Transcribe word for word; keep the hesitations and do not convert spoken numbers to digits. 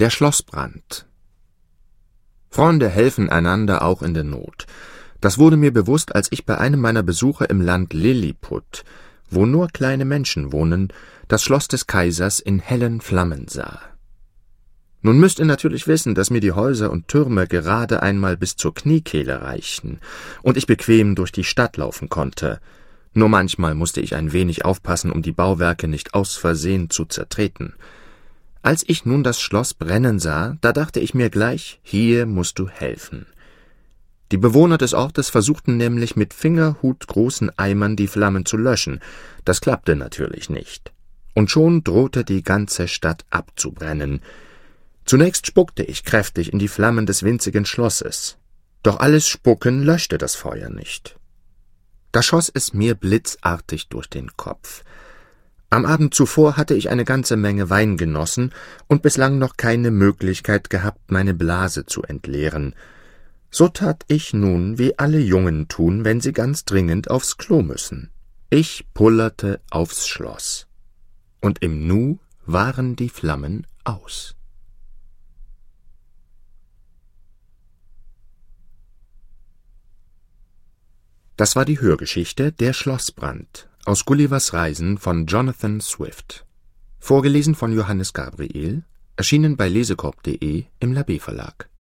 Der Schlossbrand. Freunde helfen einander auch in der Not. Das wurde mir bewusst, als ich bei einem meiner Besuche im Land Lilliput, wo nur kleine Menschen wohnen, das Schloss des Kaisers in hellen Flammen sah. Nun müsst ihr natürlich wissen, dass mir die Häuser und Türme gerade einmal bis zur Kniekehle reichten und ich bequem durch die Stadt laufen konnte. Nur manchmal musste ich ein wenig aufpassen, um die Bauwerke nicht aus Versehen zu zertreten. Als ich nun das Schloss brennen sah, da dachte ich mir gleich, hier musst du helfen. Die Bewohner des Ortes versuchten nämlich mit fingerhutgroßen Eimern die Flammen zu löschen. Das klappte natürlich nicht. Und schon drohte die ganze Stadt abzubrennen. Zunächst spuckte ich kräftig in die Flammen des winzigen Schlosses. Doch alles Spucken löschte das Feuer nicht. Da schoss es mir blitzartig durch den Kopf. Am Abend zuvor hatte ich eine ganze Menge Wein genossen und bislang noch keine Möglichkeit gehabt, meine Blase zu entleeren. So tat ich nun, wie alle Jungen tun, wenn sie ganz dringend aufs Klo müssen. Ich pullerte aufs Schloss. Und im Nu waren die Flammen aus. Das war die Hörgeschichte Der Schlossbrand aus Gullivers Reisen von Jonathan Swift. Vorgelesen von Johannes Gabriel, erschienen bei lesekorb punkt de im Labé Verlag.